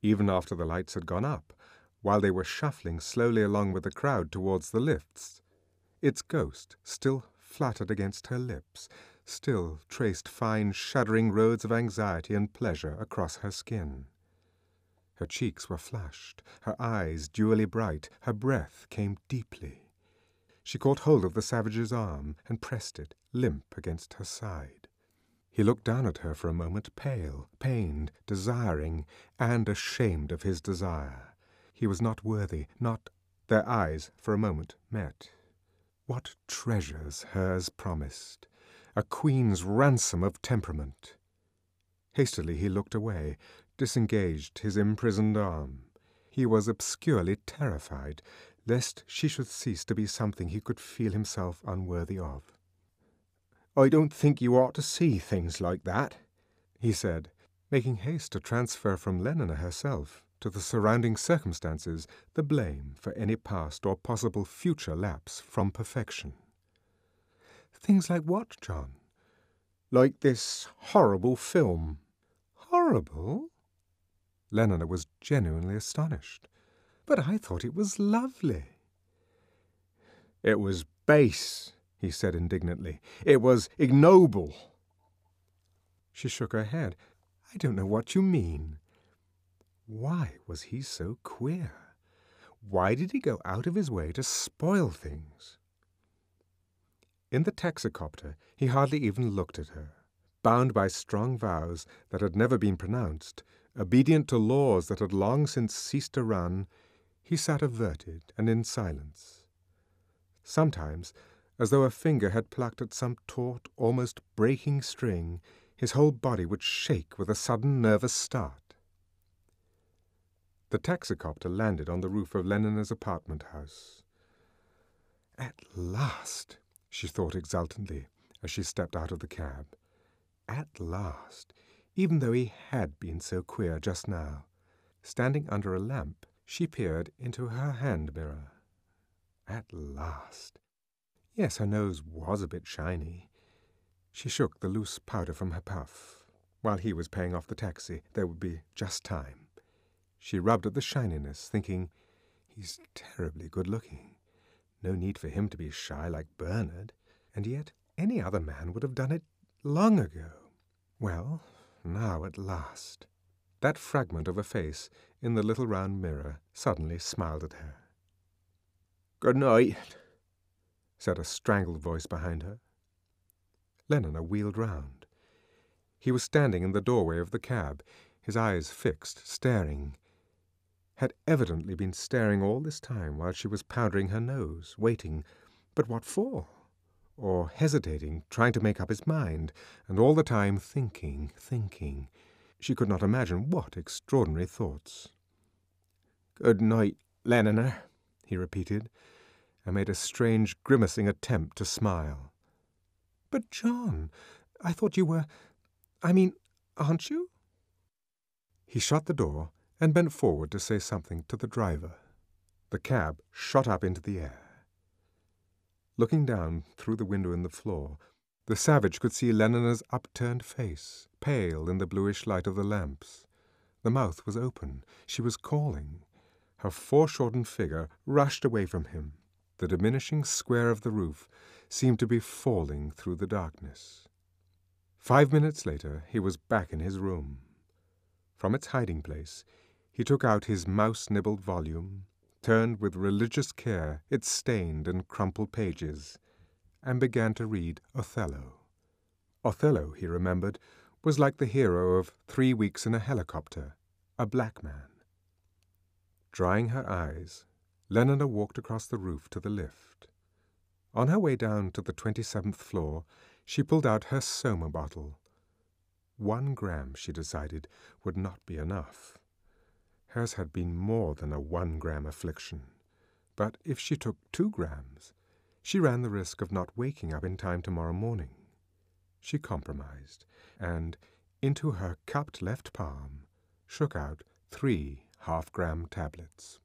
even after the lights had gone up, while they were shuffling slowly along with the crowd towards the lifts. Its ghost still fluttered against her lips, still traced fine shuddering roads of anxiety and pleasure across her skin. Her cheeks were flushed, her eyes dewily bright, her breath came deeply. She caught hold of the savage's arm and pressed it, limp, against her side. He looked down at her for a moment, pale, pained, desiring, and ashamed of his desire. He was not worthy, not— Their eyes, for a moment, met. What treasures hers promised! A queen's ransom of temperament. Hastily he looked away, disengaged his imprisoned arm. He was obscurely terrified, lest she should cease to be something he could feel himself unworthy of. "I don't think you ought to see things like that," he said, making haste to transfer from Lenina herself to the surrounding circumstances the blame for any past or possible future lapse from perfection. "Things like what, John?" "Like this horrible film." "Horrible?" Lenina was genuinely astonished. "But I thought it was lovely." "It was base," he said indignantly. "It was ignoble." She shook her head. "I don't know what you mean." Why was he so queer? Why did he go out of his way to spoil things? In the taxicopter he hardly even looked at her. Bound by strong vows that had never been pronounced, obedient to laws that had long since ceased to run, he sat averted and in silence. Sometimes, as though a finger had plucked at some taut, almost breaking string, his whole body would shake with a sudden nervous start. The taxicopter landed on the roof of Lenina's apartment house. "At last," she thought exultantly as she stepped out of the cab. At last, even though he had been so queer just now. Standing under a lamp, she peered into her hand mirror. At last. Yes, her nose was a bit shiny. She shook the loose powder from her puff. While he was paying off the taxi, there would be just time. She rubbed at the shininess, thinking, he's terribly good-looking. No need for him to be shy like Bernard, and yet any other man would have done it long ago. Well, now at last. That fragment of a face in the little round mirror suddenly smiled at her. "Good night," said a strangled voice behind her. Lenina wheeled round. He was standing in the doorway of the cab, his eyes fixed, staring. Had evidently been staring all this time while she was powdering her nose, waiting. But what for? Or hesitating, trying to make up his mind, and all the time thinking. She could not imagine what extraordinary thoughts. "Good night, Lenina," he repeated, and made a strange grimacing attempt to smile. "But, John, I thought you were— aren't you?" He shut the door and bent forward to say something to the driver. The cab shot up into the air. Looking down through the window in the floor, the savage could see Lenina's upturned face, pale in the bluish light of the lamps. The mouth was open. She was calling. Her foreshortened figure rushed away from him. The diminishing square of the roof seemed to be falling through the darkness. 5 minutes later he was back in his room. From its hiding place he took out his mouse-nibbled volume, turned with religious care its stained and crumpled pages, and began to read Othello. Othello, he remembered, was like the hero of 3 Weeks in a Helicopter, a black man. Drying her eyes, Lenina walked across the roof to the lift. On her way down to the 27th floor, she pulled out her Soma bottle. 1 gram, she decided, would not be enough. Hers had been more than a 1-gram affliction. But if she took 2 grams, she ran the risk of not waking up in time tomorrow morning. She compromised, and into her cupped left palm shook out 3 half-gram tablets.